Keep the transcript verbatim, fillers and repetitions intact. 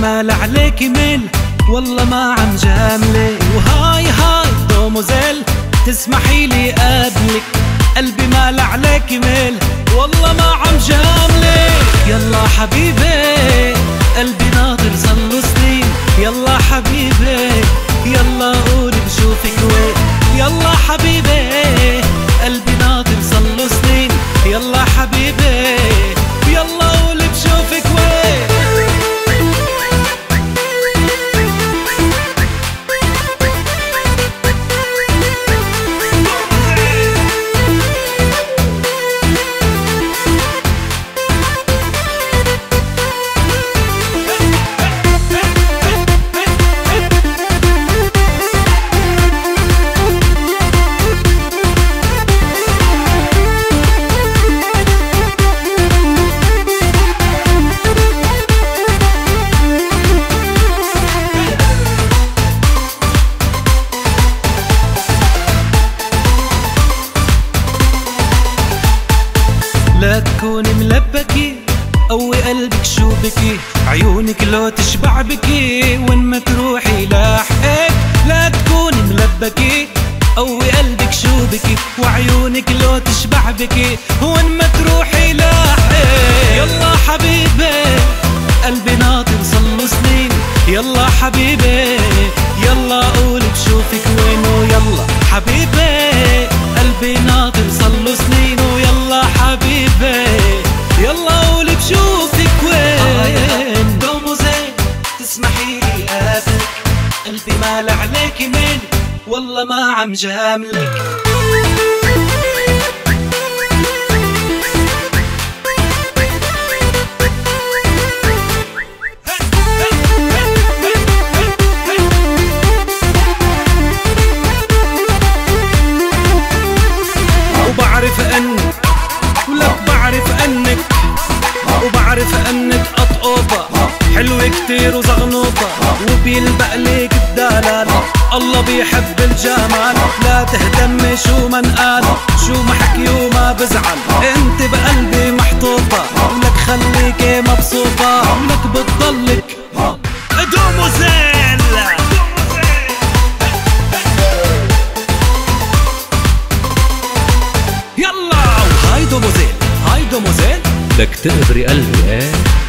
مال عليك ميل والله ما عم جاملك. وهاي هاي دوموزيل تسمحي لي قبلك، قلبي مال عليك ميل والله ما عم جاملك. يلا حبيبي قلبي ناطر صلو سنين، يلا حبيبي يلا قولي بشوفك وين. يلا حبيبي قلبي ناطر صلو سنين، يلا حبيبي يلا قولي بشوفك وين. لا تكوني ملبكي قوي قلبك شو بكي، عيونك لو تشبع بكي وين ما تروحي لاحقك. لا تكوني ملبكي قوي قلبك شو بكي، وعيونك لو تشبع بكي وين ما تروحي لاحقك. يلا حبيبي قلبي ناطر صلو سنين، يلا حبيبي يلا قولي بشوفك وين. ويلا حبيبي قلبي ناطر صلو سنين، ويلا حبيبي يلا قولي بشوفك وين. دوموزيل تسمحي لي قابلك، قلبي مال عليك مين والله ما عم جاملك. وبعرف انك ولك بعرف انك وبعرف انك قطقوطة حلوة كتير وزغنوطة وبيلبق ليك الدلال. الله بيحب الجمال، لا تهتمي شو ما انقال شو ما حكي وما بزعل، انت بقلبي محطوطة ولك خليكي مبسوطة ولك بتضلك دوموزيل. يلا هاي دوموزيل هاي دوموزيل بدك تقبري قلبي ايه